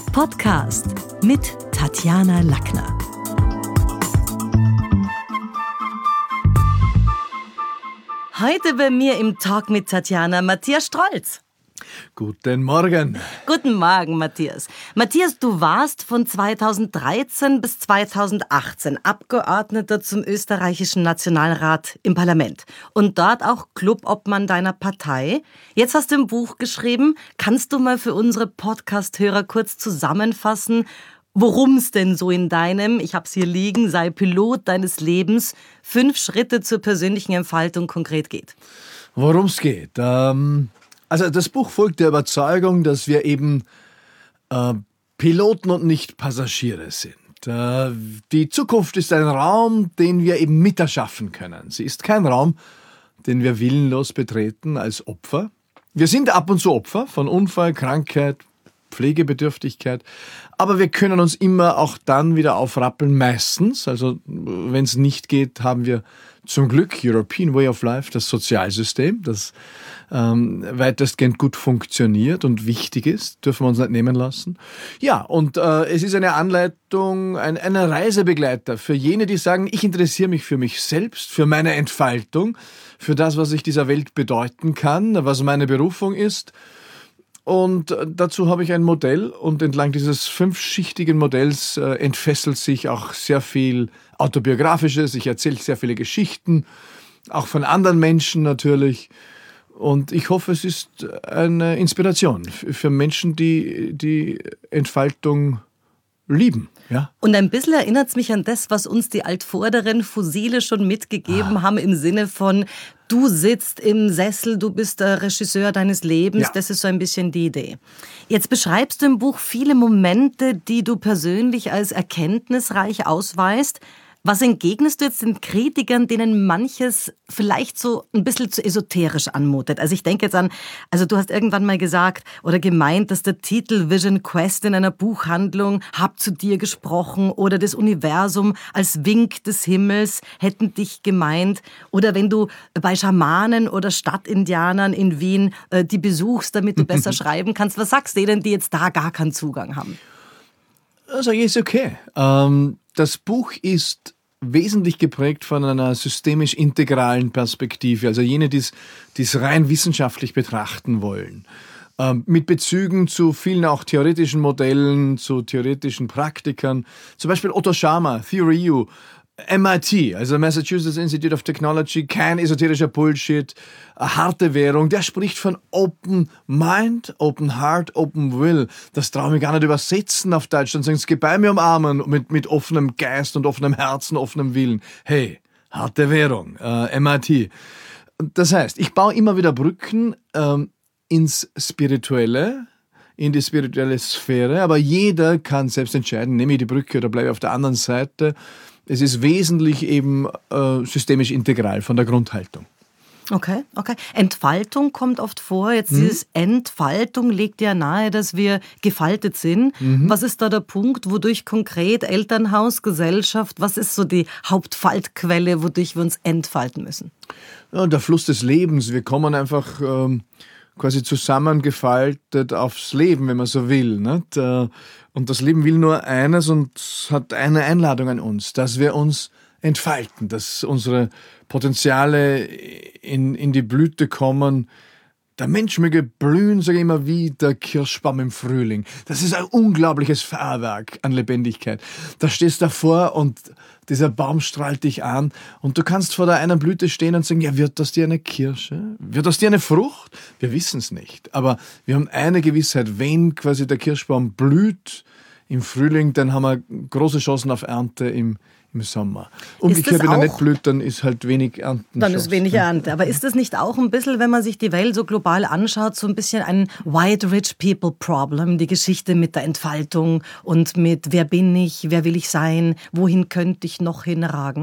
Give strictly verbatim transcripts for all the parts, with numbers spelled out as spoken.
Podcast mit Tatjana Lackner. Heute bei mir im Talk mit Tatjana Matthias Strolz. Guten Morgen. Guten Morgen, Matthias. Matthias, du warst von zweitausenddreizehn bis zweitausendachtzehn Abgeordneter zum österreichischen Nationalrat im Parlament und dort auch Clubobmann deiner Partei. Jetzt hast du ein Buch geschrieben. Kannst du mal für unsere Podcast-Hörer kurz zusammenfassen, worum es denn so in deinem, ich hab's hier liegen, sei Pilot deines Lebens, fünf Schritte zur persönlichen Entfaltung konkret geht? Worum es geht? Ähm, also das Buch folgt der Überzeugung, dass wir eben äh, Piloten und nicht Passagiere sind. Äh, die Zukunft ist ein Raum, den wir eben miterschaffen können. Sie ist kein Raum, den wir willenlos betreten als Opfer. Wir sind ab und zu Opfer von Unfall, Krankheit, Pflegebedürftigkeit, aber wir können uns immer auch dann wieder aufrappeln, meistens. Also wenn es nicht geht, haben wir zum Glück European Way of Life, das Sozialsystem, das ähm, weitestgehend gut funktioniert und wichtig ist, dürfen wir uns nicht nehmen lassen. Ja, und äh, es ist eine Anleitung, ein, ein Reisebegleiter für jene, die sagen, ich interessiere mich für mich selbst, für meine Entfaltung, für das, was ich dieser Welt bedeuten kann, was meine Berufung ist. Und dazu habe ich ein Modell und entlang dieses fünfschichtigen Modells äh, entfesselt sich auch sehr viel Autobiografisches. Ich erzähle sehr viele Geschichten, auch von anderen Menschen natürlich. Und ich hoffe, es ist eine Inspiration für Menschen, die die Entfaltung lieben. Ja? Und ein bisschen erinnert es mich an das, was uns die altvorderen Fossile schon mitgegeben ah. haben, im Sinne von, du sitzt im Sessel, du bist der Regisseur deines Lebens. Ja. Das ist so ein bisschen die Idee. Jetzt beschreibst du im Buch viele Momente, die du persönlich als erkenntnisreich ausweist. Was entgegnest du jetzt den Kritikern, denen manches vielleicht so ein bisschen zu esoterisch anmutet? Also ich denke jetzt an, also du hast irgendwann mal gesagt oder gemeint, dass der Titel Vision Quest in einer Buchhandlung Hab zu dir gesprochen oder das Universum als Wink des Himmels hätten dich gemeint. Oder wenn du bei Schamanen oder Stadtindianern in Wien äh, die besuchst, damit du besser schreiben kannst. Was sagst du denen, die jetzt da gar keinen Zugang haben? Also ist okay. Ähm, das Buch ist wesentlich geprägt von einer systemisch-integralen Perspektive, also jene, die es rein wissenschaftlich betrachten wollen. Ähm, mit Bezügen zu vielen auch theoretischen Modellen, zu theoretischen Praktikern. Zum Beispiel Otto Scharmer, Theory U, M I T, also Massachusetts Institute of Technology, kein esoterischer Bullshit, eine harte Währung, der spricht von Open Mind, Open Heart, Open Will. Das traue ich mir gar nicht übersetzen auf Deutsch, dann sagen sie, geh bei mir umarmen mit, mit offenem Geist und offenem Herzen, offenem Willen. Hey, harte Währung, äh, M I T. Das heißt, ich baue immer wieder Brücken ähm, ins Spirituelle, in die spirituelle Sphäre, aber jeder kann selbst entscheiden, nehme ich die Brücke oder bleibe ich auf der anderen Seite. Es ist wesentlich eben äh, systemisch integral von der Grundhaltung. Okay, okay. Entfaltung kommt oft vor. Jetzt mhm. dieses Entfaltung legt ja nahe, dass wir gefaltet sind. Mhm. Was ist da der Punkt, wodurch konkret Elternhaus, Gesellschaft, was ist so die Hauptfaltquelle, wodurch wir uns entfalten müssen? Ja, der Fluss des Lebens. Wir kommen einfach ähm, quasi zusammengefaltet aufs Leben, wenn man so will, nicht? Und das Leben will nur eines und hat eine Einladung an uns, dass wir uns entfalten, dass unsere Potenziale in, in die Blüte kommen. Der Mensch möge blühen, sage ich immer, wie der Kirschbaum im Frühling. Das ist ein unglaubliches Feuerwerk an Lebendigkeit. Da stehst du davor und dieser Baum strahlt dich an und du kannst vor der einen Blüte stehen und sagen, ja, wird das dir eine Kirsche? Wird das dir eine Frucht? Wir wissen es nicht, aber wir haben eine Gewissheit, wenn quasi der Kirschbaum blüht im Frühling, dann haben wir große Chancen auf Ernte im im Sommer. Umgekehrt, wenn er nicht blüht, dann ist halt wenig Ernten. Dann ist wenig Ernte. Aber ist das nicht auch ein bisschen, wenn man sich die Welt so global anschaut, so ein bisschen ein White Rich People Problem, die Geschichte mit der Entfaltung und mit wer bin ich, wer will ich sein, wohin könnte ich noch hinragen?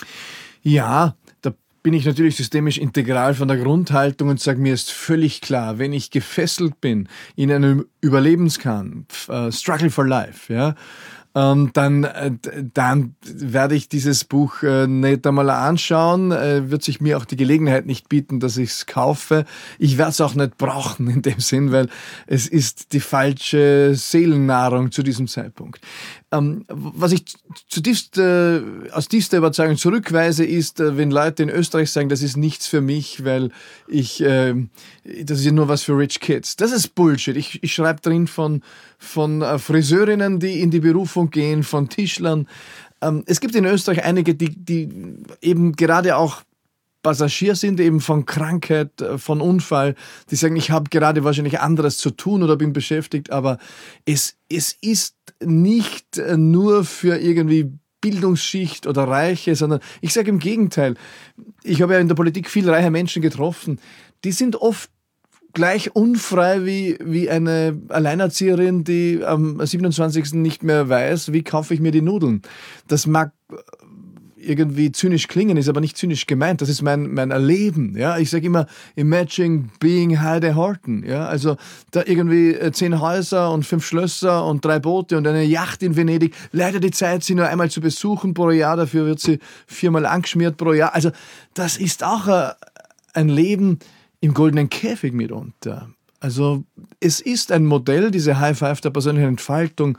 Ja, da bin ich natürlich systemisch integral von der Grundhaltung und sage, mir ist völlig klar, wenn ich gefesselt bin in einem Überlebenskampf, uh, Struggle for Life, ja, ähm, dann, äh, dann werde ich dieses Buch äh, nicht einmal anschauen, äh, wird sich mir auch die Gelegenheit nicht bieten, dass ich es kaufe. Ich werde es auch nicht brauchen in dem Sinn, weil es ist die falsche Seelennahrung zu diesem Zeitpunkt. Ähm, was ich zutiefst äh, aus tiefster Überzeugung zurückweise, ist, äh, wenn Leute in Österreich sagen, das ist nichts für mich, weil ich, äh, das ist ja nur was für Rich Kids. Das ist Bullshit. Ich, ich schreibe drin von, von äh, Friseurinnen, die in die Berufung gehen, von Tischlern. Ähm, es gibt in Österreich einige, die, die eben gerade auch Passagier sind, eben von Krankheit, von Unfall, die sagen, ich habe gerade wahrscheinlich anderes zu tun oder bin beschäftigt, aber es, es ist nicht nur für irgendwie Bildungsschicht oder Reiche, sondern ich sage im Gegenteil, ich habe ja in der Politik viel reiche Menschen getroffen, die sind oft gleich unfrei wie, wie eine Alleinerzieherin, die am siebenundzwanzigsten nicht mehr weiß, wie kaufe ich mir die Nudeln. Das mag irgendwie zynisch klingen, ist aber nicht zynisch gemeint. Das ist mein, mein Erleben. Ja? Ich sage immer, imagine being Heide Horton. Ja? Also da irgendwie zehn Häuser und fünf Schlösser und drei Boote und eine Yacht in Venedig. Leider die Zeit, sie nur einmal zu besuchen pro Jahr. Dafür wird sie viermal angeschmiert pro Jahr. Also das ist auch ein Leben im goldenen Käfig mitunter. Also es ist ein Modell, diese High Five der persönlichen Entfaltung,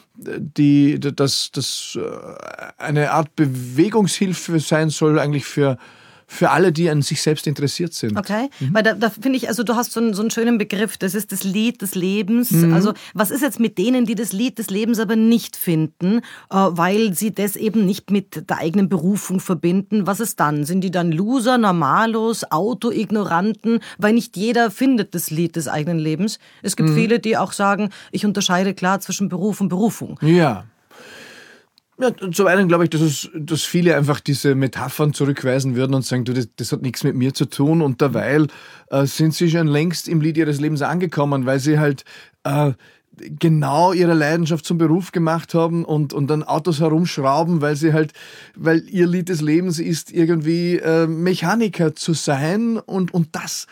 die das, das eine Art Bewegungshilfe sein soll, eigentlich für, für alle, die an sich selbst interessiert sind. Okay, mhm. Weil da, da finde ich, also du hast so einen, so einen schönen Begriff, das ist das Lied des Lebens. Mhm. Also was ist jetzt mit denen, die das Lied des Lebens aber nicht finden, äh, weil sie das eben nicht mit der eigenen Berufung verbinden? Was ist dann? Sind die dann Loser, Normalos, Autoignoranten? Weil nicht jeder findet das Lied des eigenen Lebens. Es gibt mhm. viele, die auch sagen, ich unterscheide klar zwischen Beruf und Berufung. Ja. Ja, zum einen glaube ich, dass, es, dass viele einfach diese Metaphern zurückweisen würden und sagen, du, das, das hat nichts mit mir zu tun. Und derweil äh, sind sie schon längst im Lied ihres Lebens angekommen, weil sie halt äh, genau ihre Leidenschaft zum Beruf gemacht haben und, und dann Autos herumschrauben, weil sie halt, weil ihr Lied des Lebens ist, irgendwie äh, Mechaniker zu sein und, und das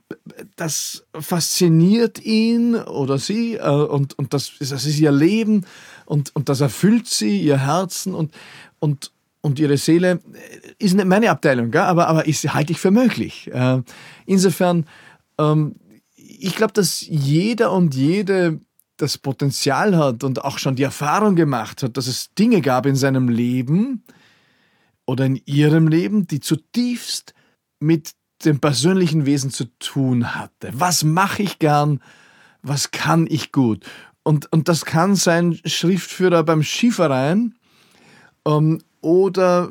das fasziniert ihn oder sie äh, und, und das, das ist ihr Leben und, und das erfüllt sie, ihr Herzen und, und, und ihre Seele. Ist nicht meine Abteilung, gell? aber, aber ist, halte ich für möglich. Äh, insofern, ähm, ich glaube, dass jeder und jede das Potenzial hat und auch schon die Erfahrung gemacht hat, dass es Dinge gab in seinem Leben oder in ihrem Leben, die zutiefst mit dem persönlichen Wesen zu tun hatte. Was mache ich gern? Was kann ich gut? Und, und das kann sein Schriftführer beim Skiverein ähm, oder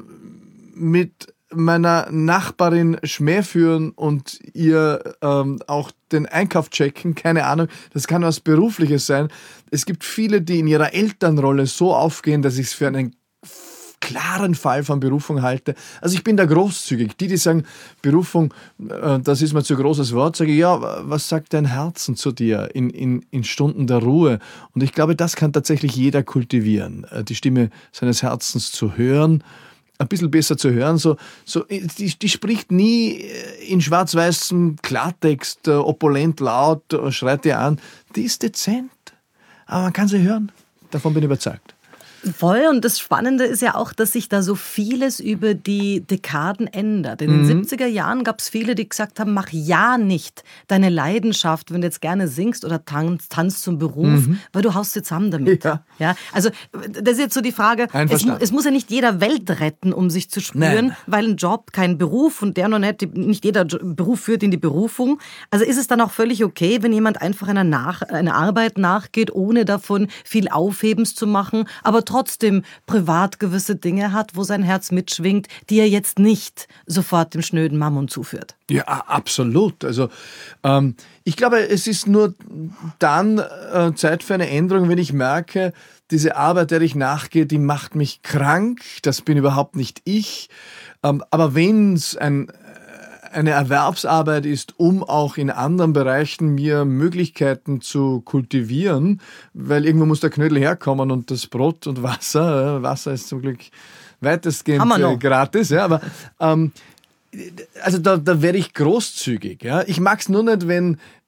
mit meiner Nachbarin Schmäh führen und ihr ähm, auch den Einkauf checken, keine Ahnung, das kann was Berufliches sein. Es gibt viele, die in ihrer Elternrolle so aufgehen, dass ich es für einen klaren Fall von Berufung halte. Also ich bin da großzügig. Die, die sagen, Berufung, das ist mir zu großes Wort, sage ich, ja, was sagt dein Herzen zu dir in, in, in Stunden der Ruhe? Und ich glaube, das kann tatsächlich jeder kultivieren, die Stimme seines Herzens zu hören, ein bisschen besser zu hören. So, so, die, die spricht nie in schwarz-weißem Klartext, opulent, laut, schreit dir an. Die ist dezent, aber man kann sie hören. Davon bin ich überzeugt. Voll, und das Spannende ist ja auch, dass sich da so vieles über die Dekaden ändert. In den mhm. siebziger Jahren gab es viele, die gesagt haben, mach ja nicht deine Leidenschaft, wenn du jetzt gerne singst oder tanzt, tanzt zum Beruf, mhm. weil du haust dir zusammen damit. Ja. Ja, also das ist jetzt so die Frage, es, es muss ja nicht jeder Welt retten, um sich zu spüren, Nein. weil ein Job kein Beruf und der noch nicht, nicht jeder Beruf führt in die Berufung. Also ist es dann auch völlig okay, wenn jemand einfach einer, nach, einer Arbeit nachgeht, ohne davon viel Aufhebens zu machen, aber trotzdem privat gewisse Dinge hat, wo sein Herz mitschwingt, die er jetzt nicht sofort dem schnöden Mammon zuführt. Ja, absolut. Also ähm, ich glaube, es ist nur dann äh, Zeit für eine Änderung, wenn ich merke, diese Arbeit, der ich nachgehe, die macht mich krank, das bin überhaupt nicht ich. Ähm, aber wenn es ein eine Erwerbsarbeit ist, um auch in anderen Bereichen mir Möglichkeiten zu kultivieren, weil irgendwo muss der Knödel herkommen und das Brot und Wasser, Wasser ist zum Glück weitestgehend äh, gratis, ja, aber ähm, also da, da wäre ich großzügig. Ja. Ich mag es nur nicht, wenn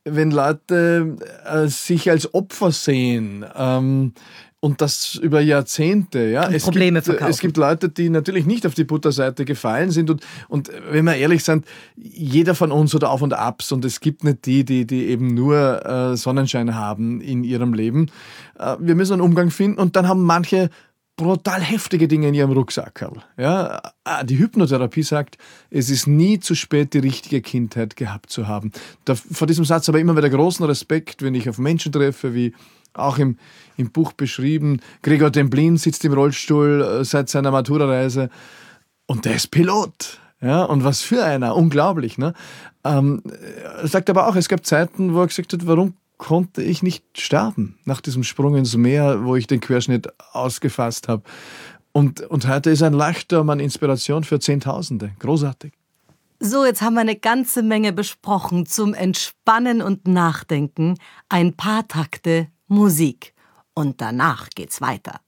wenn Leute äh, sich als Opfer sehen, ähm, und das über Jahrzehnte. Ja. Es Probleme gibt, verkaufen. Es gibt Leute, die natürlich nicht auf die Butterseite gefallen sind. Und, und wenn wir ehrlich sind, jeder von uns hat Auf und Abs. Und es gibt nicht die, die, die eben nur äh, Sonnenschein haben in ihrem Leben. Äh, wir müssen einen Umgang finden. Und dann haben manche brutal heftige Dinge in ihrem Rucksack. Ja. Die Hypnotherapie sagt, es ist nie zu spät, die richtige Kindheit gehabt zu haben. Da, vor diesem Satz aber immer wieder großen Respekt, wenn ich auf Menschen treffe, wie auch im, im Buch beschrieben. Gregor Demblin sitzt im Rollstuhl äh, seit seiner Matura-Reise und der ist Pilot. Ja, und was für einer, unglaublich. Ne? Ähm, er sagt aber auch, es gab Zeiten, wo er gesagt hat, warum konnte ich nicht sterben nach diesem Sprung ins Meer, wo ich den Querschnitt ausgefasst habe. Und, und heute ist ein Leuchtturm an Inspiration für Zehntausende. Großartig. So, jetzt haben wir eine ganze Menge besprochen zum Entspannen und Nachdenken. Ein paar Takte Musik. Und danach geht's weiter.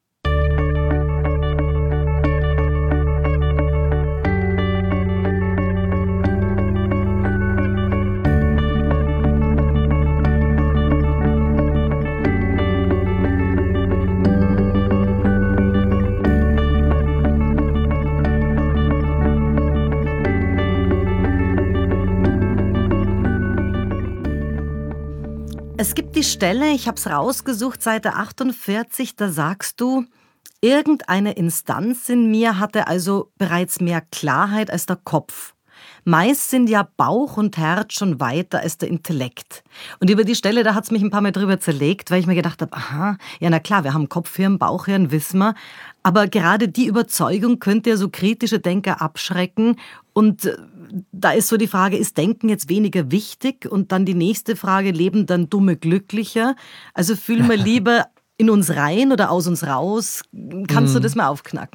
Es gibt die Stelle, ich habe es rausgesucht, Seite achtundvierzig, da sagst du, irgendeine Instanz in mir hatte also bereits mehr Klarheit als der Kopf. Meist sind ja Bauch und Herz schon weiter als der Intellekt. Und über die Stelle, da hat es mich ein paar Mal drüber zerlegt, weil ich mir gedacht habe, aha, ja na klar, wir haben Kopfhirn, Bauchhirn, wissen wir. Aber gerade die Überzeugung könnte ja so kritische Denker abschrecken. Und da ist so die Frage, ist Denken jetzt weniger wichtig? Und dann die nächste Frage, leben dann Dumme glücklicher? Also fühlen wir lieber in uns rein oder aus uns raus? Kannst mm. du das mal aufknacken?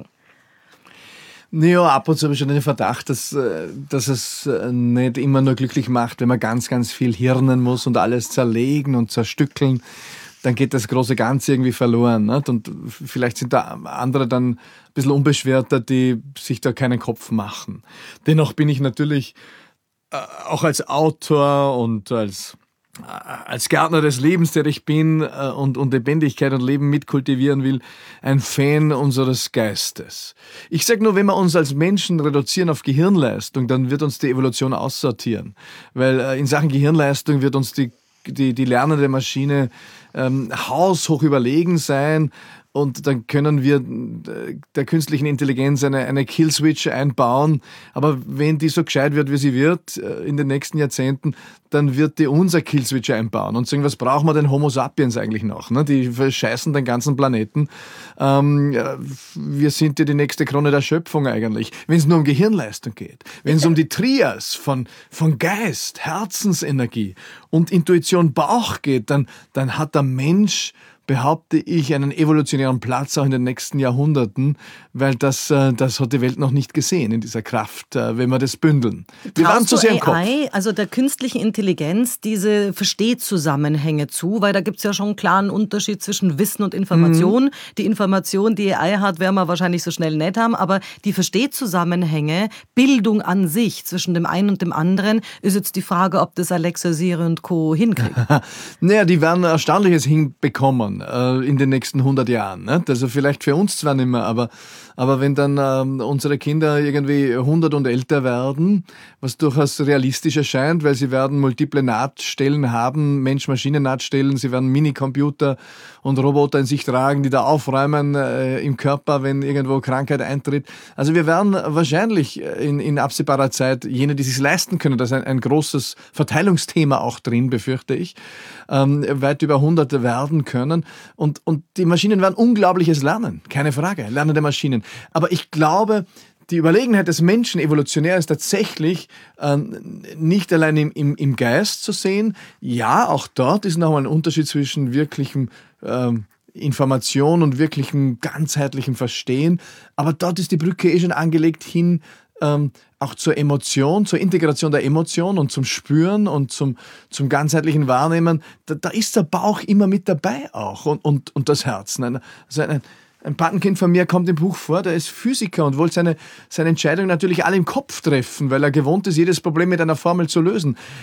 Ja, ab und zu habe ich schon den Verdacht, dass, dass es nicht immer nur glücklich macht, wenn man ganz, ganz viel hirnen muss und alles zerlegen und zerstückeln. Dann geht das große Ganze irgendwie verloren. Nicht? Und vielleicht sind da andere dann ein bisschen unbeschwerter, die sich da keinen Kopf machen. Dennoch bin ich natürlich äh, auch als Autor und als, äh, als Gärtner des Lebens, der ich bin äh, und, und Lebendigkeit und Leben mitkultivieren will, ein Fan unseres Geistes. Ich sage nur, wenn wir uns als Menschen reduzieren auf Gehirnleistung, dann wird uns die Evolution aussortieren. Weil äh, in Sachen Gehirnleistung wird uns die Die, die lernende Maschine ähm, haushoch überlegen sein und dann können wir der künstlichen Intelligenz eine, eine Killswitch einbauen. Aber wenn die so gescheit wird, wie sie wird äh, in den nächsten Jahrzehnten, dann wird die unser Killswitch einbauen und sagen, was brauchen wir denn Homo sapiens eigentlich noch? Ne? Die verscheißen den ganzen Planeten. Ähm, wir sind ja die nächste Krone der Schöpfung eigentlich. Wenn es nur um Gehirnleistung geht, wenn es um die Trias von, von Geist, Herzensenergie und Intuition Bauch geht, dann, dann hat der Mensch, behaupte ich, einen evolutionären Platz auch in den nächsten Jahrhunderten, weil das, das hat die Welt noch nicht gesehen in dieser Kraft, wenn wir das bündeln. Wir Traust waren zu sehr im Kopf. A I, also der künstlichen Intelligenz, diese Verstehzusammenhänge zu, weil da gibt es ja schon einen klaren Unterschied zwischen Wissen und Information. Mhm. Die Information, die A I hat, werden wir wahrscheinlich so schnell nicht haben, aber die Verstehzusammenhänge, Bildung an sich zwischen dem einen und dem anderen, ist jetzt die Frage, ob das Alexa, Siri und Co. hinkriegen. Naja, die werden Erstaunliches hinbekommen in den nächsten hundert Jahren. Nicht? Also vielleicht für uns zwar nicht mehr, aber, aber wenn dann ähm, unsere Kinder irgendwie hundert und älter werden, was durchaus realistisch erscheint, weil sie werden multiple Nahtstellen haben, Mensch-Maschinen-Nahtstellen, sie werden Minicomputer und Roboter in sich tragen, die da aufräumen äh, im Körper, wenn irgendwo Krankheit eintritt. Also wir werden wahrscheinlich in, in absehbarer Zeit jene, die es sich leisten können, da ist ein, ein großes Verteilungsthema auch drin, befürchte ich, ähm, weit über hundert werden können. Und, und die Maschinen werden Unglaubliches lernen, keine Frage, lernende Maschinen. Aber ich glaube, die Überlegenheit des Menschen evolutionär ist tatsächlich ähm, nicht allein im, im, im Geist zu sehen. Ja, auch dort ist noch mal ein Unterschied zwischen wirklichem ähm, Information und wirklichem ganzheitlichem Verstehen. Aber dort ist die Brücke eh schon angelegt hin ähm, auch zur Emotion, zur Integration der Emotion und zum Spüren und zum, zum ganzheitlichen Wahrnehmen. Da, da ist der Bauch immer mit dabei auch und, und, und das Herz. Also ein, ein Patenkind von mir kommt im Buch vor, der ist Physiker und wollte seine, seine Entscheidung natürlich alle im Kopf treffen, weil er gewohnt ist, jedes Problem mit einer Formel zu lösen.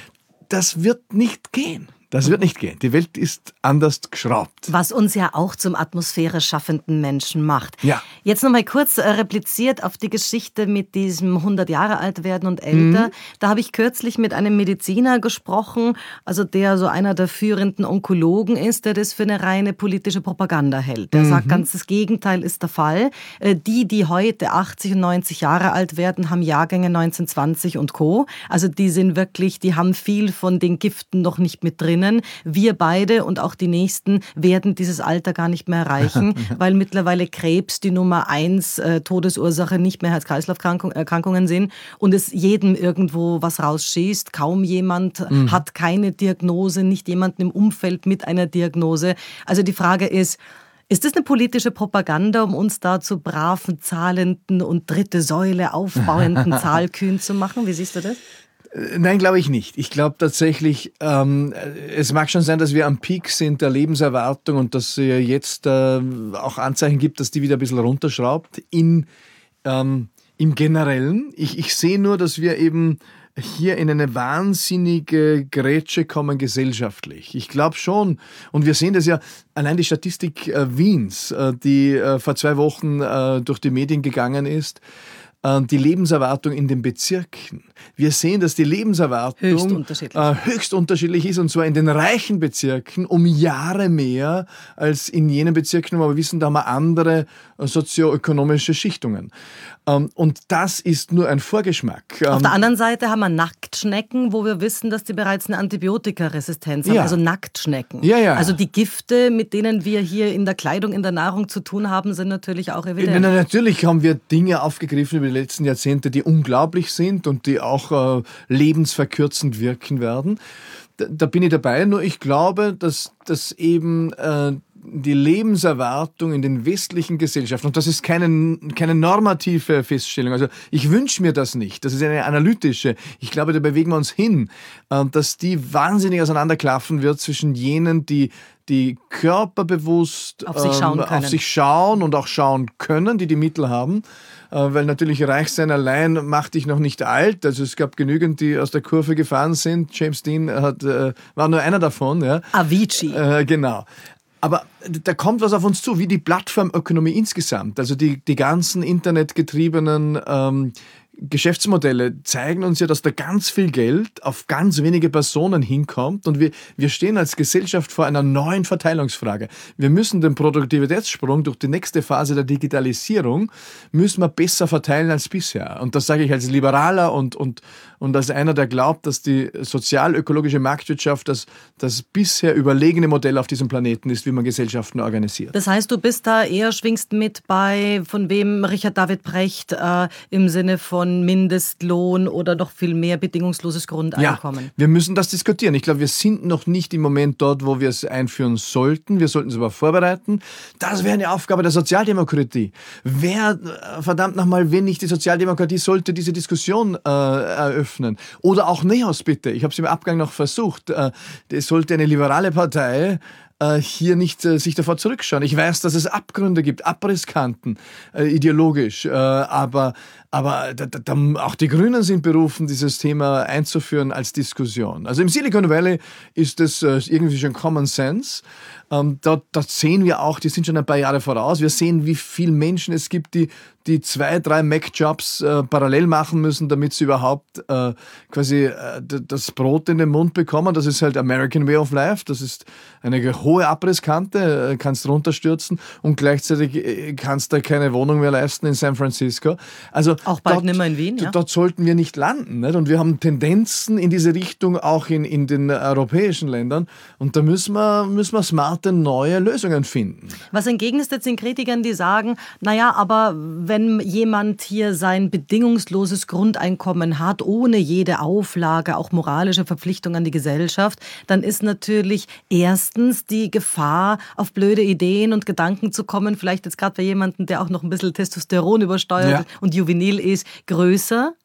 das wird nicht gehen. Das wird nicht gehen. Die Welt ist anders geschraubt. Was uns ja auch zum Atmosphäre schaffenden Menschen macht. Ja. Jetzt noch mal kurz äh, repliziert auf die Geschichte mit diesem hundert Jahre alt werden und älter. Mhm. Da habe ich kürzlich mit einem Mediziner gesprochen, also der so einer der führenden Onkologen ist, der das für eine reine politische Propaganda hält. Der mhm. sagt ganz, das Gegenteil ist der Fall. Äh, die, die heute achtzig und neunzig Jahre alt werden, haben Jahrgänge neunzehnhundertzwanzig und Co. Also die sind wirklich, die haben viel von den Giften noch nicht mit drin. Wir beide und auch die Nächsten werden dieses Alter gar nicht mehr erreichen, weil mittlerweile Krebs die Nummer eins äh, Todesursache nicht mehr Herz-Kreislauf-Erkrankungen sind und es jedem irgendwo was rausschießt. Kaum jemand mhm. hat keine Diagnose, nicht jemand im Umfeld mit einer Diagnose. Also die Frage ist, ist das eine politische Propaganda, um uns da zu braven, zahlenden und dritte Säule aufbauenden Zahlkühen zu machen? Wie siehst du das? Nein, glaube ich nicht. Ich glaube tatsächlich, ähm, es mag schon sein, dass wir am Peak sind der Lebenserwartung und dass es jetzt äh, auch Anzeichen gibt, dass die wieder ein bisschen runterschraubt. In, ähm, im Generellen, ich, ich sehe nur, dass wir eben hier in eine wahnsinnige Grätsche kommen gesellschaftlich. Ich glaube schon, und wir sehen das ja, allein die Statistik äh, Wiens, äh, die äh, vor zwei Wochen äh, durch die Medien gegangen ist, die Lebenserwartung in den Bezirken. Wir sehen, dass die Lebenserwartung höchst unterschiedlich. Äh, höchst unterschiedlich ist, und zwar in den reichen Bezirken um Jahre mehr als in jenen Bezirken, wo wir wissen, da haben wir andere sozioökonomische Schichtungen. Ähm, und das ist nur ein Vorgeschmack. Auf ähm, der anderen Seite haben wir Nacktschnecken, wo wir wissen, dass die bereits eine Antibiotikaresistenz haben, ja. also Nacktschnecken. Ja, ja. Also die Gifte, mit denen wir hier in der Kleidung, in der Nahrung zu tun haben, sind natürlich auch evident. Na, natürlich haben wir Dinge aufgegriffen über die letzten Jahrzehnte, die unglaublich sind und die auch äh, lebensverkürzend wirken werden. Da, da bin ich dabei, nur ich glaube, dass, dass eben äh, die Lebenserwartung in den westlichen Gesellschaften, und das ist keine, keine normative Feststellung, also ich wünsche mir das nicht, das ist eine analytische, ich glaube, da bewegen wir uns hin, äh, dass die wahnsinnig auseinanderklaffen wird zwischen jenen, die die körperbewusst auf sich, schauen ähm, auf sich schauen und auch schauen können, die die Mittel haben, äh, weil natürlich reich sein allein macht dich noch nicht alt. Also es gab genügend, die aus der Kurve gefahren sind. James Dean hat, äh, war nur einer davon. Ja. Avicii. Äh, genau. Aber da kommt was auf uns zu, wie die Plattformökonomie insgesamt. Also die, die ganzen internetgetriebenen ähm, Geschäftsmodelle zeigen uns ja, dass da ganz viel Geld auf ganz wenige Personen hinkommt, und wir, wir stehen als Gesellschaft vor einer neuen Verteilungsfrage. Wir müssen den Produktivitätssprung durch die nächste Phase der Digitalisierung müssen wir besser verteilen als bisher. Und das sage ich als Liberaler und, und, und als einer, der glaubt, dass die sozial-ökologische Marktwirtschaft das, das bisher überlegene Modell auf diesem Planeten ist, wie man Gesellschaften organisiert. Das heißt, du bist da eher, schwingst mit bei, von wem Richard David Precht äh, im Sinne von Mindestlohn oder noch viel mehr bedingungsloses Grundeinkommen. Ja, wir müssen das diskutieren. Ich glaube, wir sind noch nicht im Moment dort, wo wir es einführen sollten. Wir sollten es aber vorbereiten. Das wäre eine Aufgabe der Sozialdemokratie. Wer, verdammt nochmal, wenn nicht die Sozialdemokratie, sollte diese Diskussion äh, eröffnen. Oder auch NEOS, bitte. Ich habe es im Abgang noch versucht. Äh, es sollte eine liberale Partei hier nicht äh, sich davor zurückschauen. Ich weiß, dass es Abgründe gibt, Abrisskanten, äh, ideologisch, äh, aber, aber da, da, auch die Grünen sind berufen, dieses Thema einzuführen als Diskussion. Also im Silicon Valley ist das äh, irgendwie schon Common Sense. Ähm, dort, dort sehen wir auch, die sind schon ein paar Jahre voraus, wir sehen, wie viele Menschen es gibt, die, die zwei, drei Mac-Jobs äh, parallel machen müssen, damit sie überhaupt äh, quasi äh, das Brot in den Mund bekommen. Das ist halt American Way of Life, das ist eine hohe Abrisskante, äh, kannst runterstürzen, und gleichzeitig äh, kannst du keine Wohnung mehr leisten in San Francisco. Also auch bald nicht mehr in Wien, ja? Dort sollten wir nicht landen. Nicht? Und wir haben Tendenzen in diese Richtung auch in, in den europäischen Ländern, und da müssen wir, müssen wir smarte neue Lösungen finden. Was entgegnest du jetzt den Kritikern, die sagen, naja, aber wenn jemand hier sein bedingungsloses Grundeinkommen hat, ohne jede Auflage, auch moralische Verpflichtung an die Gesellschaft, dann ist natürlich erstens die Gefahr, auf blöde Ideen und Gedanken zu kommen, vielleicht jetzt gerade bei jemandem, der auch noch ein bisschen Testosteron übersteuert ja. und juvenil ist, größer.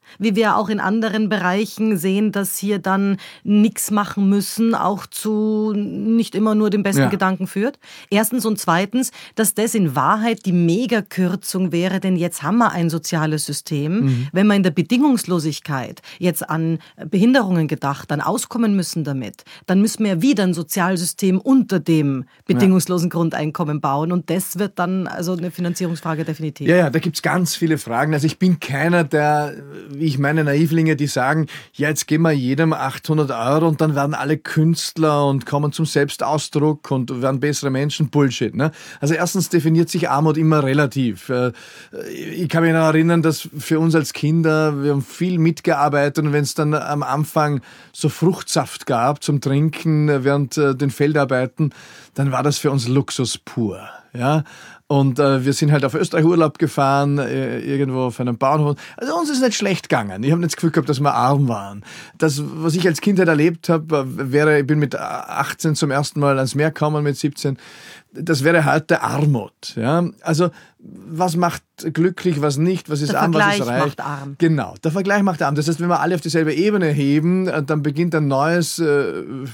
wie wir auch in anderen Bereichen sehen, dass hier dann nichts machen müssen, auch zu nicht immer nur dem besten ja. Gedanken führt. Erstens und zweitens, dass das in Wahrheit die Megakürzung wäre, denn jetzt haben wir ein soziales System. Mhm. Wenn man in der Bedingungslosigkeit jetzt an Behinderungen gedacht, dann auskommen müssen damit, dann müssen wir wieder ein Sozialsystem unter dem bedingungslosen ja. Grundeinkommen bauen und das wird dann also eine Finanzierungsfrage definitiv. Ja, ja, da gibt's ganz viele Fragen. Also ich bin keiner der, wie ich meine Naivlinge, die sagen, ja, jetzt geben wir jedem achthundert Euro und dann werden alle Künstler und kommen zum Selbstausdruck und werden bessere Menschen. Bullshit. Ne? Also erstens definiert sich Armut immer relativ. Ich kann mich noch erinnern, dass für uns als Kinder, wir haben viel mitgearbeitet und wenn es dann am Anfang so Fruchtsaft gab zum Trinken während den Feldarbeiten, dann war das für uns Luxus pur. Ja, und äh, wir sind halt auf Österreich Urlaub gefahren, äh, irgendwo auf einem Bauernhof. Also uns ist nicht schlecht gegangen. Ich habe nicht das Gefühl gehabt, dass wir arm waren. Das, was ich als Kindheit erlebt habe, wäre, ich bin mit achtzehn zum ersten Mal ans Meer gekommen, mit siebzehn. Das wäre heute Armut. Ja? Also was macht glücklich, was nicht, was ist der arm, Vergleich was ist reich. Macht arm. Genau, der Vergleich macht arm. Das heißt, wenn wir alle auf dieselbe Ebene heben, dann beginnt ein neues äh,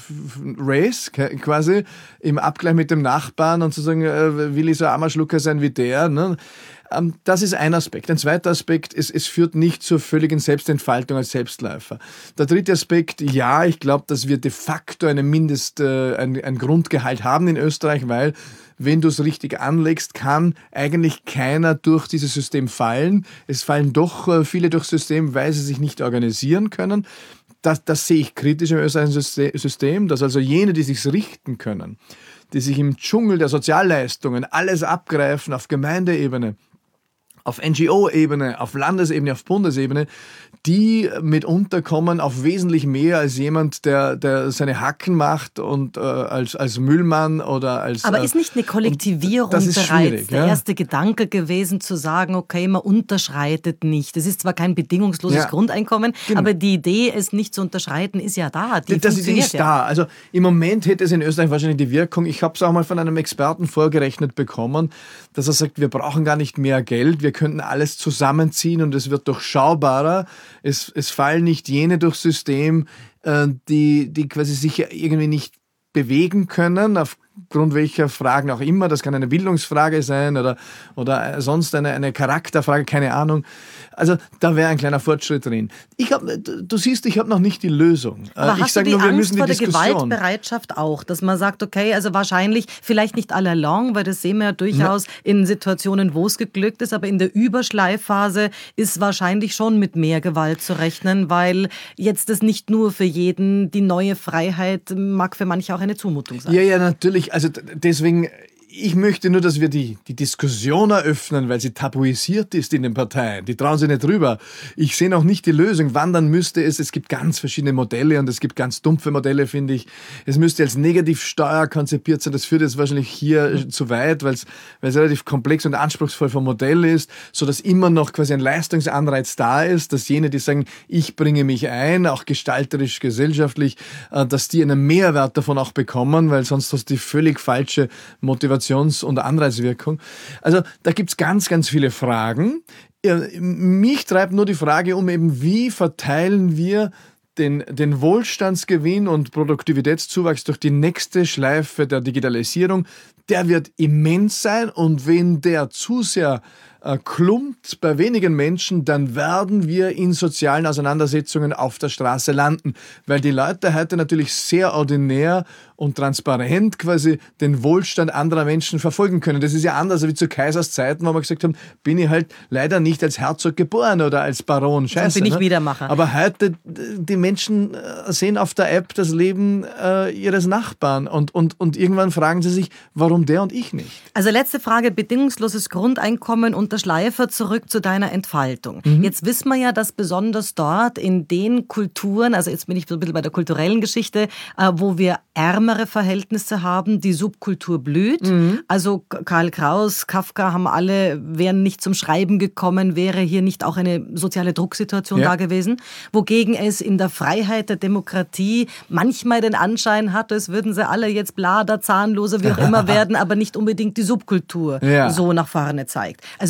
Race quasi im Abgleich mit dem Nachbarn und zu sagen, äh, will ich so ein armer Schlucker sein wie der. Ne? Ähm, das ist ein Aspekt. Ein zweiter Aspekt, es, es führt nicht zur völligen Selbstentfaltung als Selbstläufer. Der dritte Aspekt, ja, ich glaube, dass wir de facto eine Mindest, äh, ein, ein Grundgehalt haben in Österreich, weil wenn du es richtig anlegst, kann eigentlich keiner durch dieses System fallen. Es fallen doch äh, viele durchs System, weil sie sich nicht organisieren können. Das, das sehe ich kritisch im österreichischen System, dass also jene, die sich richten können, die sich im Dschungel der Sozialleistungen alles abgreifen auf Gemeindeebene, auf N G O-Ebene, auf Landesebene, auf Bundesebene, die mitunter kommen auf wesentlich mehr als jemand, der, der seine Hacken macht und äh, als, als Müllmann oder als... Aber äh, ist nicht eine Kollektivierung das ist bereits der ja? erste Gedanke gewesen, zu sagen, okay, man unterschreitet nicht. Das ist zwar kein bedingungsloses ja, Grundeinkommen, genau. aber die Idee, es nicht zu unterschreiten, ist ja da. Die das Idee ist ja. da. Also im Moment hätte es in Österreich wahrscheinlich die Wirkung, ich habe es auch mal von einem Experten vorgerechnet bekommen, dass er sagt, wir brauchen gar nicht mehr Geld, wir könnten alles zusammenziehen und es wird durchschaubarer. Es, es fallen nicht jene durchs System, äh, die, die quasi sich irgendwie nicht bewegen können, aufgrund welcher Fragen auch immer. Das kann eine Bildungsfrage sein oder, oder sonst eine, eine Charakterfrage, keine Ahnung. Also da wäre ein kleiner Fortschritt drin. Ich hab, du siehst, ich habe noch nicht die Lösung. Aber ich hast sage du die nur, wir Angst müssen die vor der Diskussion. Gewaltbereitschaft auch, dass man sagt, okay, also wahrscheinlich, vielleicht nicht all along, weil das sehen wir ja durchaus Na. in Situationen, wo es geglückt ist, aber in der Überschleifphase ist wahrscheinlich schon mit mehr Gewalt zu rechnen, weil jetzt das nicht nur für jeden, die neue Freiheit mag für manche auch eine Zumutung sein. Ja, ja, natürlich. Also deswegen... Ich möchte nur, dass wir die, die Diskussion eröffnen, weil sie tabuisiert ist in den Parteien. Die trauen sich nicht drüber. Ich sehe noch nicht die Lösung. Wann dann müsste es, es gibt ganz verschiedene Modelle und es gibt ganz dumpfe Modelle, finde ich. Es müsste als Negativsteuer konzipiert sein. Das führt jetzt wahrscheinlich hier mhm. zu weit, weil es, weil es relativ komplex und anspruchsvoll vom Modell ist, sodass immer noch quasi ein Leistungsanreiz da ist, dass jene, die sagen, ich bringe mich ein, auch gestalterisch, gesellschaftlich, dass die einen Mehrwert davon auch bekommen, weil sonst hast du die völlig falsche Motivation und Anreizwirkung. Also da gibt es ganz, ganz viele Fragen. Mich treibt nur die Frage um, eben wie verteilen wir den, den Wohlstandsgewinn und Produktivitätszuwachs durch die nächste Schleife der Digitalisierung. Der wird immens sein und wenn der zu sehr äh, klumpt bei wenigen Menschen, dann werden wir in sozialen Auseinandersetzungen auf der Straße landen, weil die Leute heute natürlich sehr ordinär und transparent quasi den Wohlstand anderer Menschen verfolgen können. Das ist ja anders wie zu Kaisers Zeiten, wo wir gesagt haben, bin ich halt leider nicht als Herzog geboren oder als Baron. Scheiße. Dann bin ich ne? Wiedermacher. Aber heute, die Menschen sehen auf der App das Leben äh, ihres Nachbarn und, und, und irgendwann fragen sie sich, warum der und ich nicht? Also letzte Frage, bedingungsloses Grundeinkommen und der Schleifer zurück zu deiner Entfaltung. Mhm. Jetzt wissen wir ja, dass besonders dort in den Kulturen, also jetzt bin ich so ein bisschen bei der kulturellen Geschichte, äh, wo wir ärmere Verhältnisse haben, die Subkultur blüht. Mhm. Also Karl Kraus, Kafka haben alle, wären nicht zum Schreiben gekommen, wäre hier nicht auch eine soziale Drucksituation ja. da gewesen. Wogegen es in der Freiheit der Demokratie manchmal den Anschein hat, als würden sie alle jetzt blader, zahnloser, wie auch immer werden, aber nicht unbedingt die Subkultur ja. so nach vorne zeigt. Also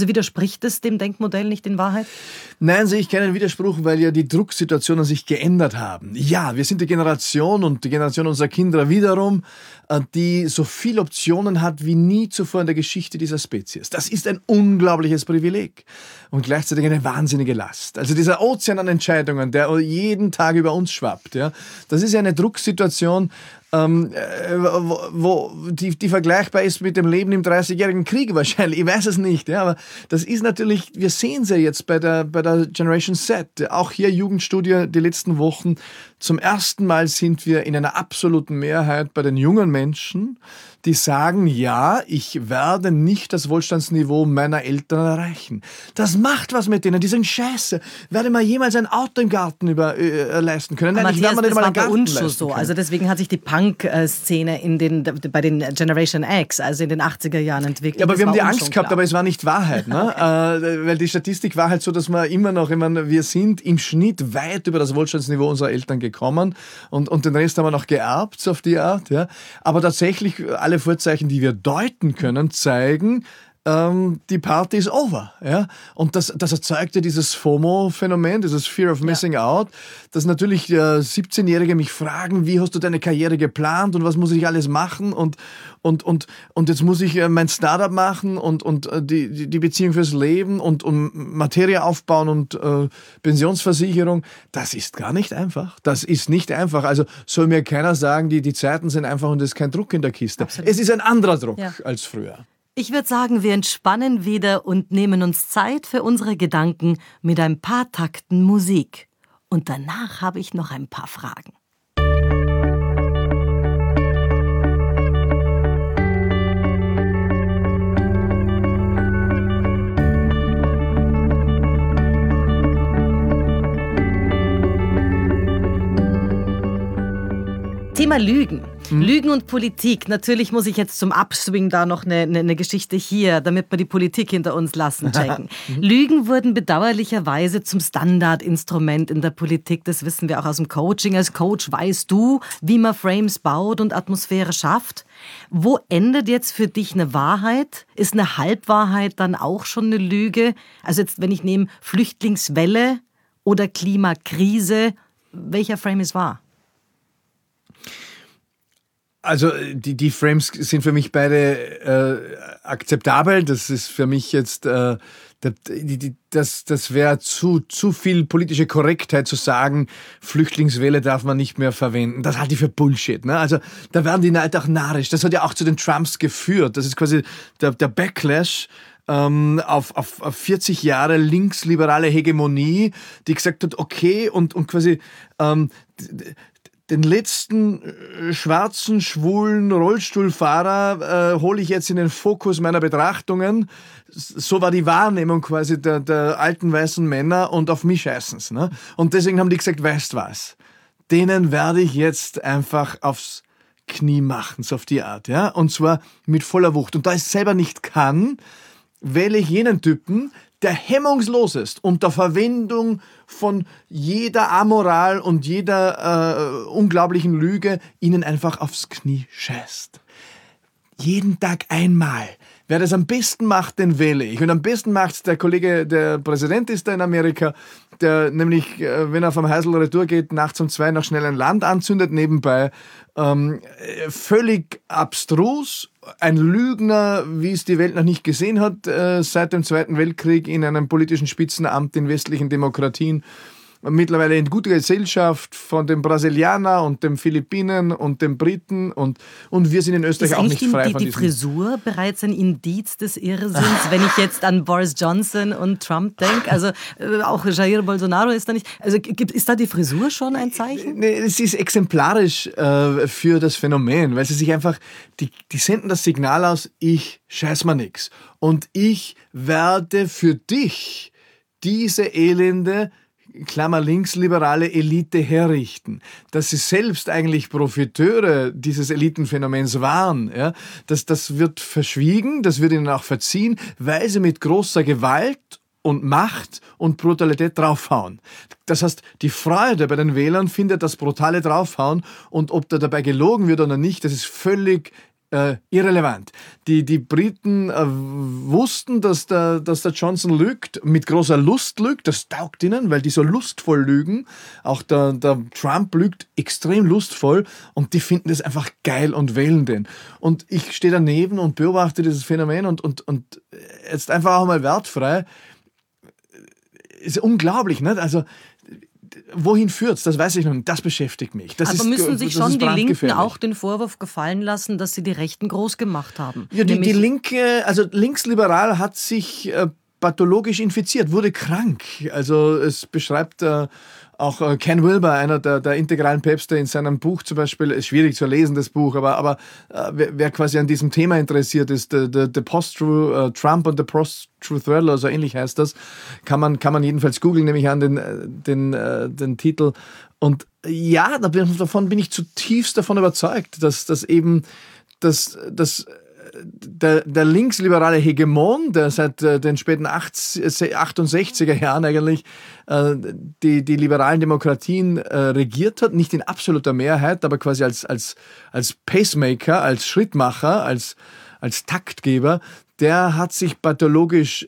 Also widerspricht es dem Denkmodell nicht in Wahrheit? Nein, sehe ich keinen Widerspruch, weil ja die Drucksituationen sich geändert haben. Ja, wir sind die Generation und die Generation unserer Kinder wiederum, die so viele Optionen hat wie nie zuvor in der Geschichte dieser Spezies. Das ist ein unglaubliches Privileg und gleichzeitig eine wahnsinnige Last. Also dieser Ozean an Entscheidungen, der jeden Tag über uns schwappt, ja, das ist ja eine Drucksituation, ähm, wo, wo die, die vergleichbar ist mit dem Leben im dreißigjährigen Krieg wahrscheinlich. Ich weiß es nicht, ja, aber das ist natürlich, wir sehen es ja jetzt bei der, bei der Generation Z. Auch hier Jugendstudie die letzten Wochen. Zum ersten Mal sind wir in einer absoluten Mehrheit bei den jungen Menschen, die sagen, ja, ich werde nicht das Wohlstandsniveau meiner Eltern erreichen. Das macht was mit denen, die sind scheiße. Werde mal jemals ein Auto im Garten über, äh, leisten können? Nein, aber ich Matthias, werde mal das einen war bei Garten uns schon leisten so. können. Also deswegen hat sich die Punk-Szene in den, bei den Generation X, also in den achtziger Jahren entwickelt. Ja, aber das wir haben die uns Angst schon gehabt, klar. aber es war nicht Wahrheit. Ne? äh, weil die Statistik war halt so, dass wir immer noch, ich meine, wir sind im Schnitt weit über das Wohlstandsniveau unserer Eltern gekommen und, und den Rest haben wir noch geerbt, so auf die Art. Ja? Aber tatsächlich, alle Vorzeichen, die wir deuten können, zeigen, ähm, die Party ist over. Ja? Und das, das erzeugte dieses FOMO-Phänomen, dieses Fear of Missing ja. Out, dass natürlich äh, siebzehnjährige mich fragen, wie hast du deine Karriere geplant und was muss ich alles machen und, und, und, und jetzt muss ich äh, mein Startup machen und, und äh, die, die Beziehung fürs Leben und, und Materie aufbauen und äh, Pensionsversicherung. Das ist gar nicht einfach. Das ist nicht einfach. Also soll mir keiner sagen, die, die Zeiten sind einfach und es ist kein Druck in der Kiste. Absolut. Es ist ein anderer Druck ja. als früher. Ich würde sagen, wir entspannen wieder und nehmen uns Zeit für unsere Gedanken mit ein paar Takten Musik. Und danach habe ich noch ein paar Fragen. Thema Lügen. Hm. Lügen und Politik. Natürlich muss ich jetzt zum Upswing da noch eine, eine, eine Geschichte hier, damit wir die Politik hinter uns lassen, checken. Lügen wurden bedauerlicherweise zum Standardinstrument in der Politik. Das wissen wir auch aus dem Coaching. Als Coach weißt du, wie man Frames baut und Atmosphäre schafft. Wo endet jetzt für dich eine Wahrheit? Ist eine Halbwahrheit dann auch schon eine Lüge? Also jetzt, wenn ich nehme Flüchtlingswelle oder Klimakrise, welcher Frame ist wahr? Also die, die Frames sind für mich beide äh, akzeptabel. Das ist für mich jetzt, äh, die, die, das, das wäre zu, zu viel politische Korrektheit zu sagen, Flüchtlingswelle darf man nicht mehr verwenden. Das halte ich für Bullshit. Ne? Also da werden die halt auch narrisch. Das hat ja auch zu den Trumps geführt. Das ist quasi der, der Backlash ähm, auf, auf, auf vierzig Jahre linksliberale Hegemonie, die gesagt hat, okay, und, und quasi ähm, den letzten äh, schwarzen, schwulen Rollstuhlfahrer äh, hole ich jetzt in den Fokus meiner Betrachtungen. So war die Wahrnehmung quasi der, der alten weißen Männer und auf mich scheißen's. Ne? Und deswegen haben die gesagt, weißt was, denen werde ich jetzt einfach aufs Knie machen, so auf die Art. Ja? Und zwar mit voller Wucht. Und da ich es selber nicht kann, wähle ich jenen Typen, der hemmungslos ist unter Verwendung von jeder Amoral und jeder äh, unglaublichen Lüge, ihnen einfach aufs Knie scheißt. Jeden Tag einmal. Wer das am besten macht, den wähle ich. Und am besten macht der Kollege, der Präsident ist da in Amerika, der nämlich, äh, wenn er vom Heisel Retour geht, nachts um zwei noch schnell ein Land anzündet nebenbei. Ähm, völlig abstrus. Ein Lügner, wie es die Welt noch nicht gesehen hat, äh, seit dem Zweiten Weltkrieg in einem politischen Spitzenamt in westlichen Demokratien. Mittlerweile in guter Gesellschaft von dem Brasilianer und dem Philippinen und dem Briten und, und wir sind in Österreich ist auch nicht frei die, von die diesem... Ist die Frisur bereits ein Indiz des Irrsinns, wenn ich jetzt an Boris Johnson und Trump denke? Also äh, auch Jair Bolsonaro ist da nicht... Also gibt, ist da die Frisur schon ein Zeichen? Nee, es ist exemplarisch äh, für das Phänomen, weil sie sich einfach... Die, die senden das Signal aus, ich scheiß mir nix. Und ich werde für dich diese elende... Klammer linksliberale Elite herrichten, dass sie selbst eigentlich Profiteure dieses Elitenphänomens waren, ja, das, das wird verschwiegen, das wird ihnen auch verziehen, weil sie mit großer Gewalt und Macht und Brutalität draufhauen. Das heißt, die Freude bei den Wählern findet das brutale Draufhauen und ob da dabei gelogen wird oder nicht, das ist völlig Äh, irrelevant. Die, die Briten äh, wussten, dass der, dass der Johnson lügt, mit großer Lust lügt, das taugt ihnen, weil die so lustvoll lügen. Auch der, der Trump lügt extrem lustvoll und die finden das einfach geil und wählen den. Und ich stehe daneben und beobachte dieses Phänomen und, und, und jetzt einfach auch mal wertfrei. Ist unglaublich, nicht? Also wohin führt's? Das weiß ich noch nicht. Das beschäftigt mich. Das Aber ist, müssen sich schon die Linken auch den Vorwurf gefallen lassen, dass sie die Rechten groß gemacht haben? Ja, die, die Linke, also linksliberal hat sich äh, pathologisch infiziert, wurde krank. Also es beschreibt äh, auch äh, Ken Wilber, einer der, der integralen Päpste, in seinem Buch zum Beispiel, ist schwierig zu lesen, das Buch, aber, aber äh, wer, wer quasi an diesem Thema interessiert ist, the, the, the Post-Truth, uh, Trump and the Post-Truth Thriller, so ähnlich heißt das, kann man, kann man jedenfalls googeln, nehme ich an, den, den, äh, den Titel. Und ja, davon bin ich zutiefst davon überzeugt, dass, dass eben dass, dass Der, der linksliberale Hegemon, der seit äh, den späten achtundsechziger Jahren eigentlich äh, die, die liberalen Demokratien äh, regiert hat, nicht in absoluter Mehrheit, aber quasi als, als, als Pacemaker, als Schrittmacher, als, als Taktgeber, der hat sich pathologisch,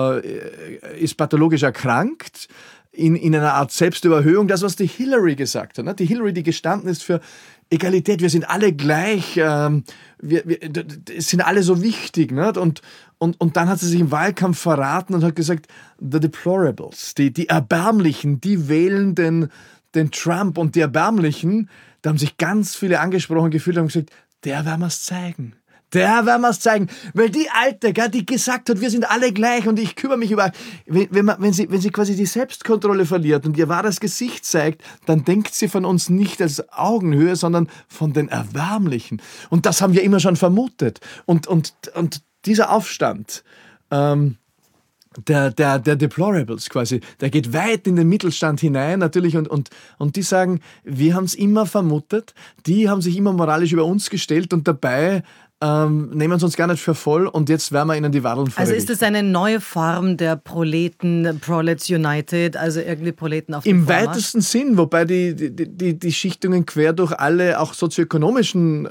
äh, ist pathologisch erkrankt, in, in einer Art Selbstüberhöhung, das, was die Hillary gesagt hat. Ne? Die Hillary, die gestanden ist für Egalität, wir sind alle gleich, ähm, wir, wir, es sind alle so wichtig. Nicht? Und, und, und dann hat sie sich im Wahlkampf verraten und hat gesagt, the deplorables, die, die Erbärmlichen, die wählen den, den Trump. Und die Erbärmlichen, da haben sich ganz viele angesprochen gefühlt und haben gesagt, der werden wir es zeigen. Der werden wir es zeigen. Weil die Alte, gell, die gesagt hat, wir sind alle gleich und ich kümmere mich über... Wenn, wenn, man, wenn, sie, wenn sie quasi die Selbstkontrolle verliert und ihr wahres Gesicht zeigt, dann denkt sie von uns nicht als Augenhöhe, sondern von den Erbärmlichen. Und das haben wir immer schon vermutet. Und, und, und dieser Aufstand... Ähm, Der, der, der Deplorables quasi, der geht weit in den Mittelstand hinein natürlich und, und, und die sagen, wir haben es immer vermutet, die haben sich immer moralisch über uns gestellt und dabei ähm, nehmen uns uns gar nicht für voll und jetzt werden wir ihnen die Wadeln vorrichten. Also ist es eine neue Form der Proleten, Prolets United, also irgendwie Proleten auf dem Im Vormarsch? weitesten Sinn, wobei die, die, die, die Schichtungen quer durch alle auch sozioökonomischen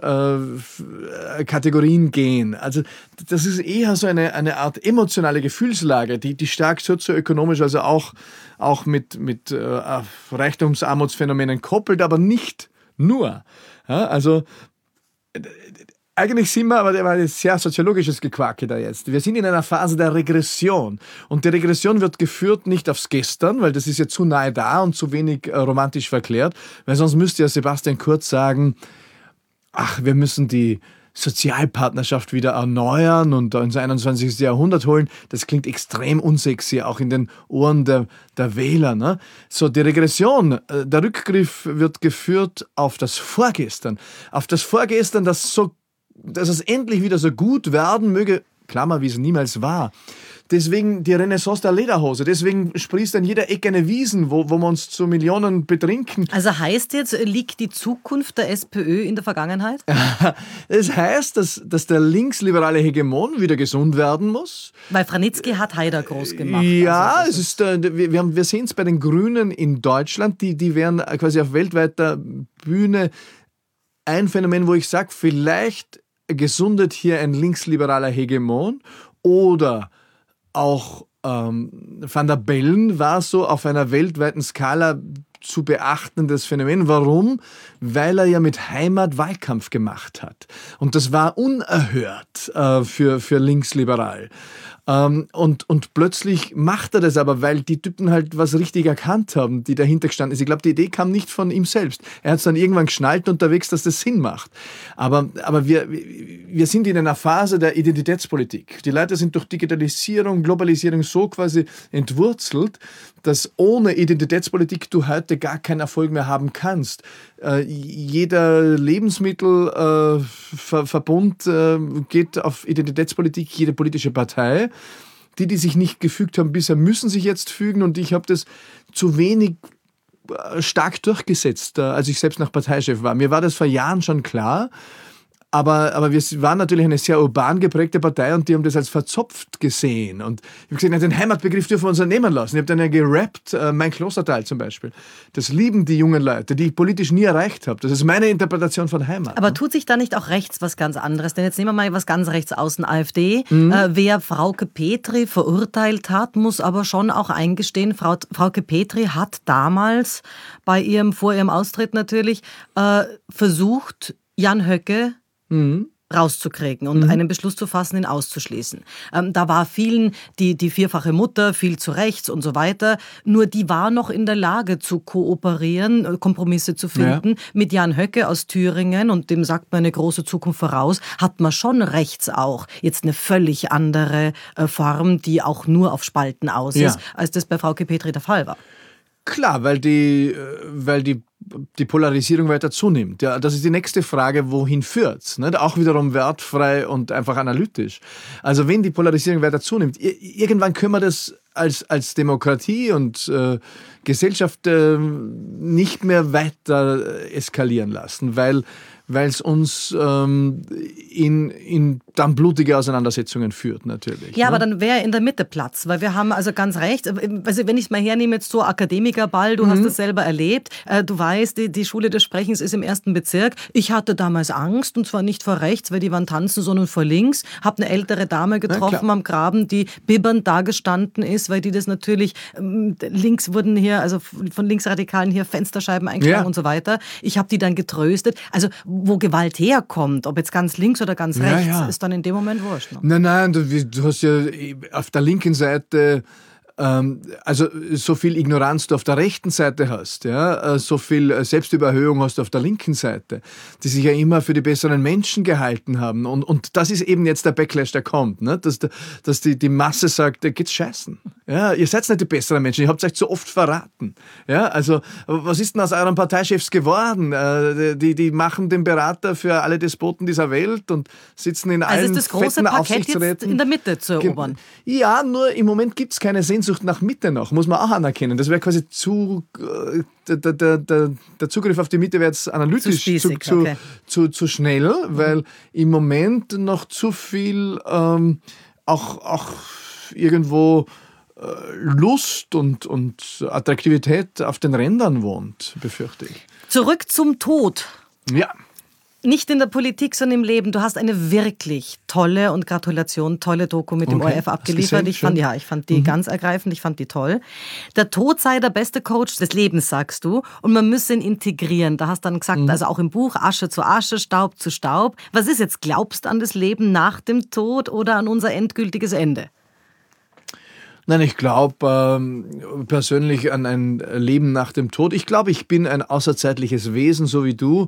äh, Kategorien gehen. Also das ist eher so eine, eine Art emotionale Gefühlslage, die, die stark sozioökonomisch, also auch, auch mit, mit äh, Reichtumsarmutsphänomenen koppelt, aber nicht nur. Ja, also eigentlich sind wir, aber das war ein sehr soziologisches Gequake da jetzt. Wir sind in einer Phase der Regression. Und die Regression wird geführt nicht aufs Gestern, weil das ist ja zu nahe da und zu wenig äh, romantisch verklärt. Weil sonst müsste ja Sebastian Kurz sagen, ach, wir müssen die Sozialpartnerschaft wieder erneuern und ins einundzwanzigste Jahrhundert holen. Das klingt extrem unsexy, auch in den Ohren der, der Wähler. Ne? So, die Regression, der Rückgriff wird geführt auf das Vorgestern. Auf das Vorgestern, das so dass es endlich wieder so gut werden möge, Klammer, wie es niemals war. Deswegen die Renaissance der Lederhose. Deswegen sprießt an jeder Ecke eine Wiesen, wo, wo wir uns zu Millionen betrinken. Also heißt jetzt, liegt die Zukunft der SPÖ in der Vergangenheit? Es heißt, dass, dass der linksliberale Hegemon wieder gesund werden muss. Weil Franitzky hat Haider groß gemacht. Ja, also es ist, äh, wir, wir, haben, wir sehen es bei den Grünen in Deutschland. Die, die wären quasi auf weltweiter Bühne ein Phänomen, wo ich sage, vielleicht gesundet hier ein linksliberaler Hegemon oder auch ähm, Van der Bellen war so auf einer weltweiten Skala zu beachtendes Phänomen. Warum? Weil er ja mit Heimat Wahlkampf gemacht hat. Und das war unerhört äh, für, für linksliberal. Ähm, und, und plötzlich macht er das aber, weil die Typen halt was richtig erkannt haben, die dahinter gestanden sind. Ich glaube, die Idee kam nicht von ihm selbst. Er hat es dann irgendwann geschnallt unterwegs, dass das Sinn macht. Aber, aber wir, wir sind in einer Phase der Identitätspolitik. Die Leute sind durch Digitalisierung, Globalisierung so quasi entwurzelt, dass ohne Identitätspolitik du heute gar keinen Erfolg mehr haben kannst. Äh, jeder Lebensmittelverbund äh, äh, geht auf Identitätspolitik, jede politische Partei. Die, die sich nicht gefügt haben bisher, müssen sich jetzt fügen und ich habe das zu wenig stark durchgesetzt, als ich selbst noch Parteichef war. Mir war das vor Jahren schon klar, Aber, aber wir waren natürlich eine sehr urban geprägte Partei und die haben das als verzopft gesehen. Und ich habe gesagt, na, den Heimatbegriff dürfen wir uns nicht nehmen lassen. Ich habe dann ja gerappt, äh, mein Klostertal zum Beispiel. Das lieben die jungen Leute, die ich politisch nie erreicht habe. Das ist meine Interpretation von Heimat. Aber tut sich da nicht auch rechts was ganz anderes? Denn jetzt nehmen wir mal was ganz rechts außen, AfD. Mhm. Äh, wer Frauke Petry verurteilt hat, muss aber schon auch eingestehen, Frau, Frauke Petry hat damals bei ihrem, vor ihrem Austritt natürlich, äh, versucht, Jan Höcke mhm. rauszukriegen und mhm. einen Beschluss zu fassen, ihn auszuschließen. Ähm, da war vielen die, die vierfache Mutter, viel zu rechts und so weiter. Nur die war noch in der Lage zu kooperieren, Kompromisse zu finden. Ja. Mit Jan Höcke aus Thüringen, und dem sagt man eine große Zukunft voraus, hat man schon rechts auch jetzt eine völlig andere äh, Form, die auch nur auf Spalten aus ist, ja. als das bei Frauke Petry der Fall war. Klar, weil die, weil die, die Polarisierung weiter zunimmt. Ja, das ist die nächste Frage, wohin führt's? Nicht? Auch wiederum wertfrei und einfach analytisch. Also wenn die Polarisierung weiter zunimmt, irgendwann können wir das als, als Demokratie und äh, Gesellschaft äh, nicht mehr weiter eskalieren lassen, weil weil es uns ähm, in, in dann blutige Auseinandersetzungen führt natürlich. Ja, ne? aber dann wäre in der Mitte Platz, weil wir haben also ganz recht, also wenn ich es mal hernehme, jetzt so Akademikerball, du mhm. hast das selber erlebt, äh, du weißt, die, die Schule des Sprechens ist im ersten Bezirk. Ich hatte damals Angst, und zwar nicht vor rechts, weil die waren tanzen, sondern vor links. Hab eine ältere Dame getroffen ja, am Graben, die bibbernd da gestanden ist, weil die das natürlich, ähm, links wurden hier, also von Linksradikalen hier Fensterscheiben eingeschlagen ja. und so weiter. Ich habe die dann getröstet. Also wo Gewalt herkommt, ob jetzt ganz links oder ganz rechts, ja, ja. ist dann in dem Moment wurscht. Ne? Nein, nein, du, du hast ja auf der linken Seite ähm, also so viel Ignoranz du auf der rechten Seite hast, ja, so viel Selbstüberhöhung hast du auf der linken Seite, die sich ja immer für die besseren Menschen gehalten haben. Und, und das ist eben jetzt der Backlash, der kommt, ne? dass, dass die, die Masse sagt, geht's scheißen. Ja, ihr seid nicht die besseren Menschen, ihr habt euch zu oft verraten. Ja, also was ist denn aus euren Parteichefs geworden? Die, die machen den Berater für alle Despoten dieser Welt und sitzen in allen fetten Aufsichtsräten. Also ist das große Paket jetzt in der Mitte zu erobern? Ja, nur im Moment gibt es keine Sehnsucht nach Mitte noch, muss man auch anerkennen. Das wäre quasi zu, äh, der, der, der, der Zugriff auf die Mitte wäre jetzt analytisch zu, spießig, zu, okay. zu, zu, zu schnell, mhm. weil im Moment noch zu viel ähm, auch, auch irgendwo äh, Lust und, und Attraktivität auf den Rändern wohnt, befürchte ich. Zurück zum Tod. Ja. Nicht in der Politik, sondern im Leben. Du hast eine wirklich tolle, und Gratulation, tolle Doku mit dem okay. O R F abgeliefert. Ich fand, ja, ich fand die mhm. ganz ergreifend, ich fand die toll. Der Tod sei der beste Coach des Lebens, sagst du, und man müsse ihn integrieren. Da hast du dann gesagt, mhm. also auch im Buch, Asche zu Asche, Staub zu Staub. Was ist jetzt, glaubst du an das Leben nach dem Tod oder an unser endgültiges Ende? Nein, ich glaube ähm, persönlich an ein Leben nach dem Tod. Ich glaube, ich bin ein außerzeitliches Wesen, so wie du,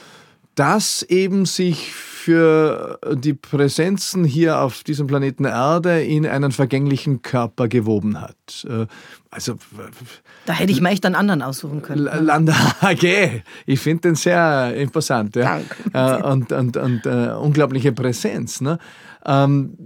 das eben sich für die Präsenzen hier auf diesem Planeten Erde in einen vergänglichen Körper gewoben hat. Also, da hätte ich mir echt einen anderen aussuchen können. Landhage, ich finde den sehr imposant. Ja. Danke. Und, und, und uh, unglaubliche Präsenz. Ne? Ähm,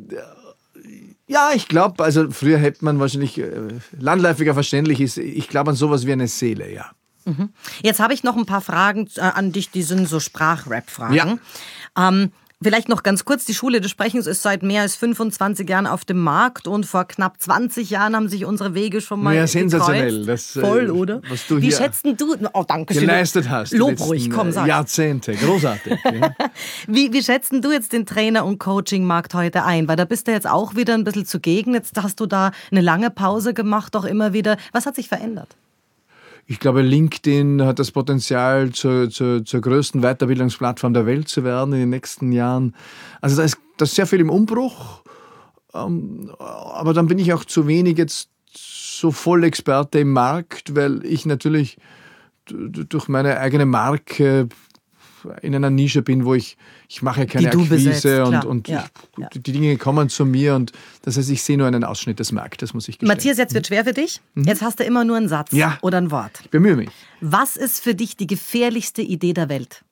ja, ich glaube, also früher hätte man wahrscheinlich, äh, landläufiger verständlich ist, ich glaube an sowas wie eine Seele, ja. Jetzt habe ich noch ein paar Fragen an dich, die sind so Sprachrap-Fragen. Ja. Ähm, vielleicht noch ganz kurz, die Schule des Sprechens ist seit mehr als fünfundzwanzig Jahren auf dem Markt und vor knapp zwanzig Jahren haben sich unsere Wege schon mal ja, sensationell. Das, Voll, oder? Was du Wie hier schätzt du, oh, danke geleistet hast. Lob ruhig, komm, sag. Jahrzehnte, großartig. Ja. wie, wie schätzt du jetzt den Trainer- und Coaching-Markt heute ein? Weil da bist du jetzt auch wieder ein bisschen zugegen. Jetzt hast du da eine lange Pause gemacht, auch immer wieder. Was hat sich verändert? Ich glaube, LinkedIn hat das Potenzial, zur, zur, zur größten Weiterbildungsplattform der Welt zu werden in den nächsten Jahren. Also da ist, da ist sehr viel im Umbruch, ähm, aber dann bin ich auch zu wenig jetzt so voll Experte im Markt, weil ich natürlich d- durch meine eigene Marke in einer Nische bin, wo ich, ich mache keine Akquise besetzt, und, und ja, ich, ja. die Dinge kommen zu mir und das heißt, ich sehe nur einen Ausschnitt des Marktes, muss ich gestehen. Matthias, jetzt wird schwer für dich. Mhm. Jetzt hast du immer nur einen Satz ja. oder ein Wort. Ich bemühe mich. Was ist für dich die gefährlichste Idee der Welt?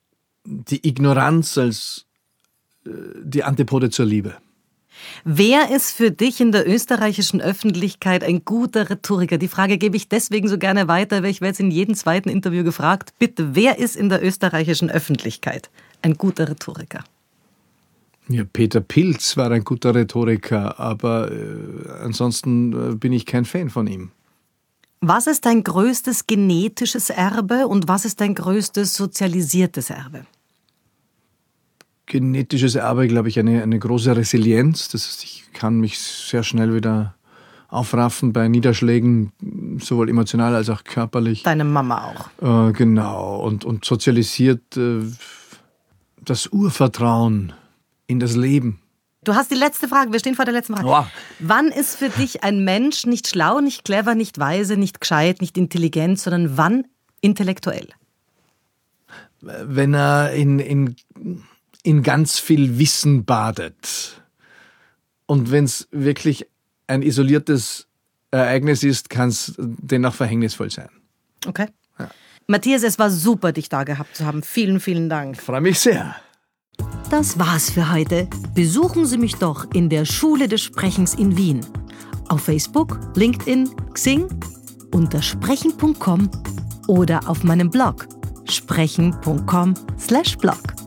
Die Ignoranz als äh, die Antipode zur Liebe. Wer ist für dich in der österreichischen Öffentlichkeit ein guter Rhetoriker? Die Frage gebe ich deswegen so gerne weiter, weil ich werde jetzt in jedem zweiten Interview gefragt, bitte, wer ist in der österreichischen Öffentlichkeit ein guter Rhetoriker? Ja, Peter Pilz war ein guter Rhetoriker, aber äh, ansonsten äh, bin ich kein Fan von ihm. Was ist dein größtes genetisches Erbe und was ist dein größtes sozialisiertes Erbe? Genetisches Erbe, glaube ich, eine, eine große Resilienz. Das heißt, ich kann mich sehr schnell wieder aufraffen bei Niederschlägen, sowohl emotional als auch körperlich. Deine Mama auch. Äh, genau. Und, und sozialisiert äh, das Urvertrauen in das Leben. Du hast die letzte Frage, wir stehen vor der letzten Frage. Wow. Wann ist für dich ein Mensch nicht schlau, nicht clever, nicht weise, nicht gescheit, nicht intelligent, sondern wann intellektuell? Wenn er in, in, in ganz viel Wissen badet. Und wenn es wirklich ein isoliertes Ereignis ist, kann es dennoch verhängnisvoll sein. Okay. Ja. Matthias, es war super, dich da gehabt zu haben. Vielen, vielen Dank. Ich freue mich sehr. Das war's für heute. Besuchen Sie mich doch in der Schule des Sprechens in Wien. Auf Facebook, LinkedIn, Xing, unter sprechen punkt com oder auf meinem Blog sprechen punkt com slash blog.